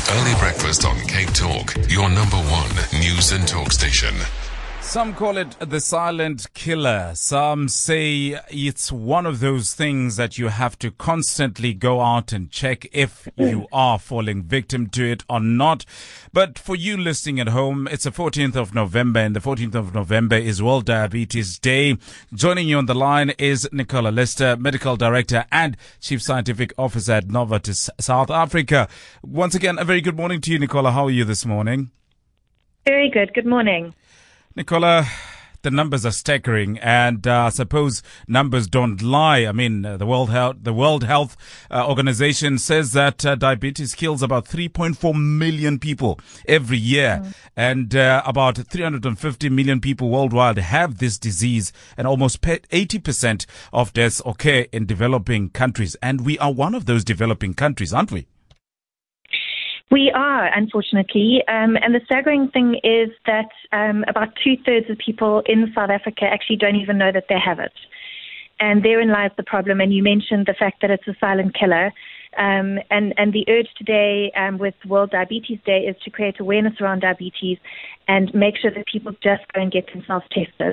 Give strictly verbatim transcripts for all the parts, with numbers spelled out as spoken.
Early breakfast on Cape Talk, your number one news and talk station. Some call it the silent killer. Some say it's one of those things that you have to constantly go out and check if you are falling victim to it or not. But for you listening at home, it's the fourteenth of November, and the fourteenth of November is World Diabetes Day. Joining you on the line is Nicola Lister, Medical Director and Chief Scientific Officer at Novartis South Africa. Once again, a very good morning to you, Nicola. How are you this morning? Very good. Good morning. Nicola, the numbers are staggering, and uh, I suppose numbers don't lie. I mean, uh, the World Health, the World Health uh, Organization says that uh, diabetes kills about three point four million people every year, mm. and uh, about three hundred fifty million people worldwide have this disease, and almost eighty percent of deaths occur in developing countries, and we are one of those developing countries, aren't we? We are, unfortunately, um, and the staggering thing is that um, about two-thirds of people in South Africa actually don't even know that they have it. And therein lies the problem, and you mentioned the fact that it's a silent killer. Um, and, and the urge today um, with World Diabetes Day is to create awareness around diabetes and make sure that people just go and get themselves tested.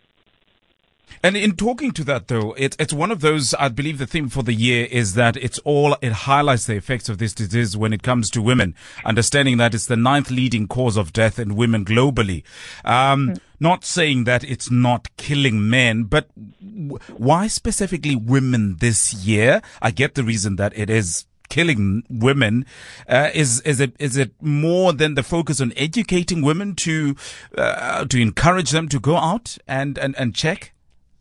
And in talking to that, though, it, it's one of those, I believe the theme for the year is that it's all, it highlights the effects of this disease when it comes to women, understanding that it's the ninth leading cause of death in women globally. Um, mm-hmm. Not saying that it's not killing men, but w- why specifically women this year? I get the reason that it is killing women. Uh, is is it is it more than the focus on educating women to uh, to encourage them to go out and, and, and check?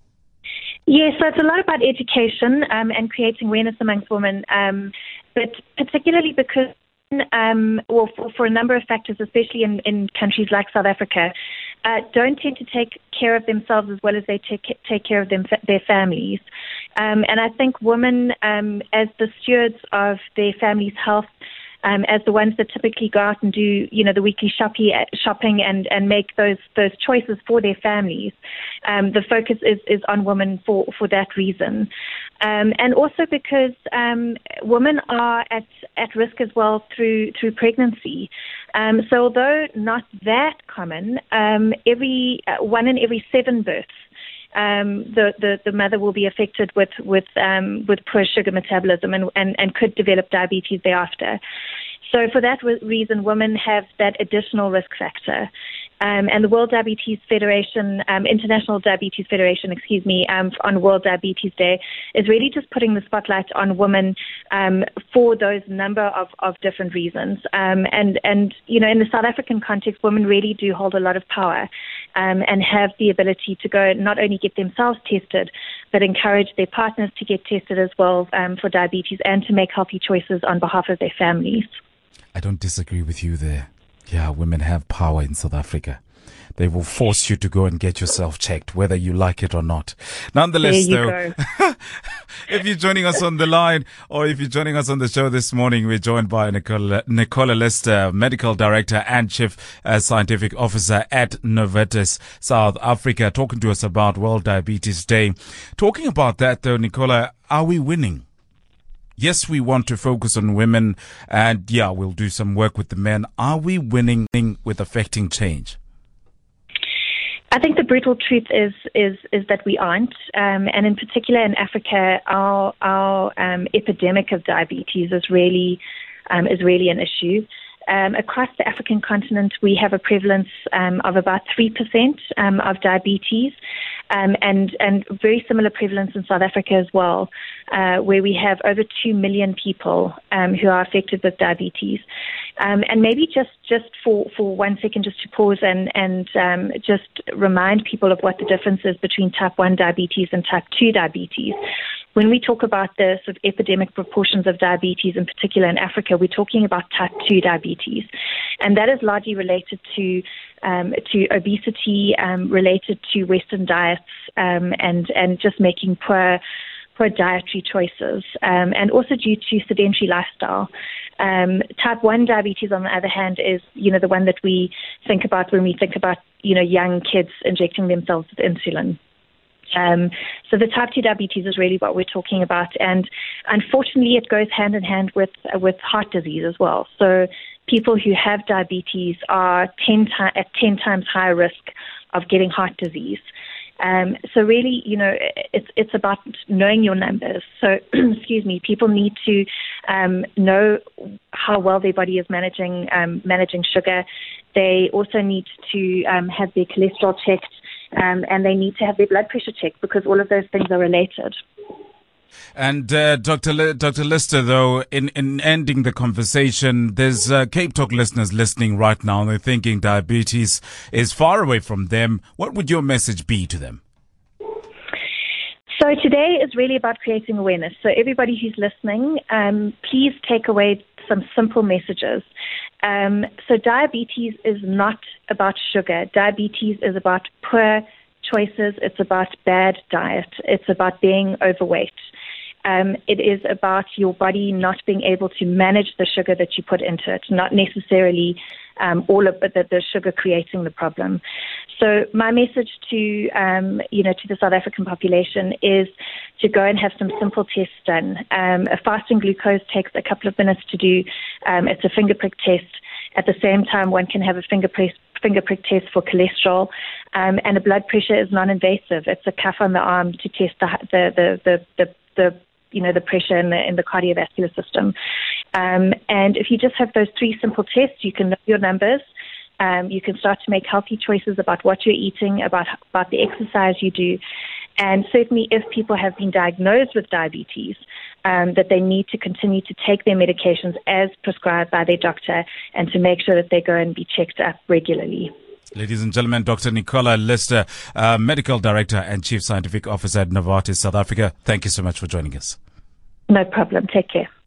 Yes, so it's a lot about education um, and creating awareness amongst women, um, but particularly because, um, well, for, for a number of factors, especially in, in countries like South Africa, uh, don't tend to take care of themselves as well as they take take care of them, their families. Um, and I think women, um, as the stewards of their family's health, Um, as the ones that typically go out and do, you know, the weekly shopping, shopping and, and make those those choices for their families. Um, the focus is, is on women for, for that reason. Um, and also because um, women are at, at risk as well through through pregnancy. Um, so although not that common, um, every uh, one in every seven births, Um, the, the, the mother will be affected with with um, with poor sugar metabolism and, and, and could develop diabetes thereafter. So for that re- reason, women have that additional risk factor. Um, and the World Diabetes Federation, um, International Diabetes Federation, excuse me, um, on World Diabetes Day is really just putting the spotlight on women um, for those number of, of different reasons. Um, and, and, you know, in the South African context, women really do hold a lot of power um, and have the ability to go not only get themselves tested, but encourage their partners to get tested as well um, for diabetes and to make healthy choices on behalf of their families. I don't disagree with you there. Yeah, women have power in South Africa. They will force you to go and get yourself checked, whether you like it or not. Nonetheless, though, if you're joining us on the line or if you're joining us on the show this morning, we're joined by Nicola, Nicola Lister, Medical Director and Chief uh, Scientific Officer at Novartis South Africa, talking to us about World Diabetes Day. Talking about that, though, Nicola, are we winning? Yes, we want to focus on women, and yeah, we'll do some work with the men. Are we winning with affecting change? I think the brutal truth is is is that we aren't, um, and in particular in Africa, our our um, epidemic of diabetes is really um, is really an issue. Um, across the African continent, we have a prevalence um, of about three percent um, of diabetes, um, and, and very similar prevalence in South Africa as well, uh, where we have over two million people um, who are affected with diabetes. Um, and maybe just, just for, for one second, just to pause and, and um, just remind people of what the difference is between type one diabetes and type two diabetes. When we talk about the sort of epidemic proportions of diabetes, in particular in Africa, we're talking about type two diabetes. And that is largely related to um, to obesity, um, related to Western diets, um, and, and just making poor, poor dietary choices, um, and also due to sedentary lifestyle. Um, type one diabetes, on the other hand, is, you know, the one that we think about when we think about, you know, young kids injecting themselves with insulin. Um, so the type two diabetes is really what we're talking about, and unfortunately, it goes hand in hand with uh, with heart disease as well. So people who have diabetes are ten ti- at ten times higher risk of getting heart disease. Um, so really, you know, it's it's about knowing your numbers. So, excuse me, people need to um, know how well their body is managing um, managing sugar. They also need to um, have their cholesterol checked, um, and they need to have their blood pressure checked, because all of those things are related. And uh, Doctor L- Doctor Lister, though, in, in ending the conversation, there's uh, Cape Talk listeners listening right now, and they're thinking diabetes is far away from them. What would your message be to them? So today is really about creating awareness. So everybody who's listening, um, please take away some simple messages. Um, so diabetes is not about sugar. Diabetes is about poor choices. It's about bad diet. It's about being overweight. Um, it is about your body not being able to manage the sugar that you put into it, not necessarily um, all of it, the, the sugar creating the problem. So my message to, um, you know, to the South African population is to go and have some simple tests done. Um, a fasting glucose takes a couple of minutes to do. Um, it's a finger prick test. At the same time, one can have a finger prick, finger prick test for cholesterol, um, and a blood pressure is non-invasive. It's a cuff on the arm to test the the the the, the, the you know, the pressure in the in the cardiovascular system. Um, and if you just have those three simple tests, you can know your numbers. Um, you can start to make healthy choices about what you're eating, about about the exercise you do. And certainly if people have been diagnosed with diabetes, um, that they need to continue to take their medications as prescribed by their doctor, and to make sure that they go and be checked up regularly. Ladies and gentlemen, Doctor Nicola Lister, uh, Medical Director and Chief Scientific Officer at Novartis South Africa. Thank you so much for joining us. No problem. Take care.